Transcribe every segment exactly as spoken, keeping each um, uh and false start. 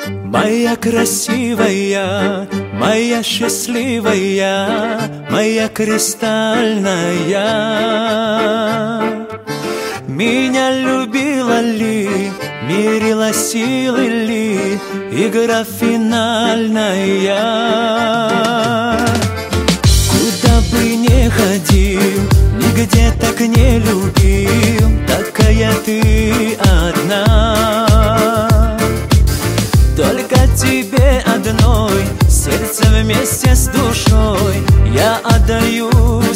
Моя красивая, моя счастливая, моя кристальная. Меня любила ли, мерила силы ли, игра финальная. Куда бы ни ходил, нигде так не любил, такая ты одна. Только тебе одной, сердце вместе с душой я отдаю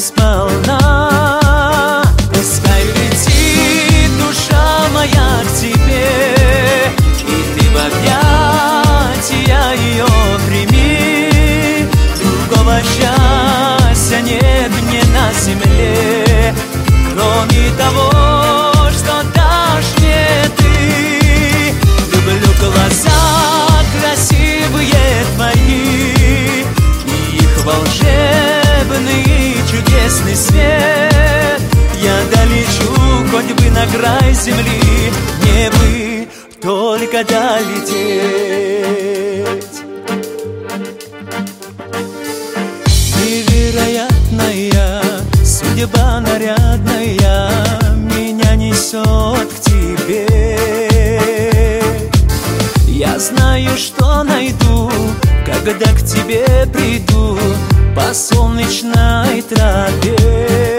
сполна. Пускай летит душа моя к тебе, и ты в объятия ее прими. Другого счастья нет мне на земле, кроме того, что дашь мне ты. Люблю глаза красивые твои, и их волшебный чудесный свет. Я долечу хоть бы на край земли, мне бы только долететь. Невероятная судьба нарядная меня несет к тебе. Я знаю, что найду, когда к тебе приду по солнечной тропе.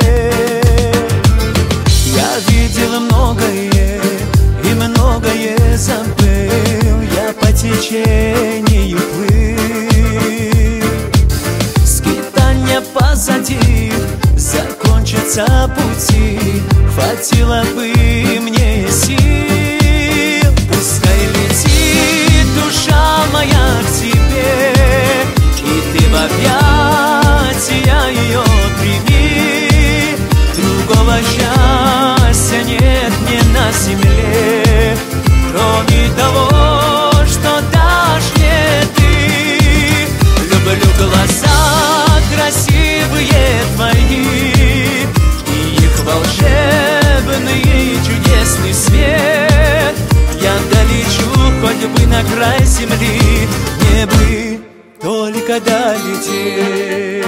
Я видел многое и многое забыл, я по течению плыл. Скитания позади, закончатся пути, хватило бы мне сил. Пускай летит душа моя к тебе, и ты в объятия ее прими. Другого счастья нет мне на земле, кроме того, что дашь мне ты. Люблю глаза красивые твои, и их волшебный чудесный свет. Я долечу хоть бы на край земли, мне бы только долететь.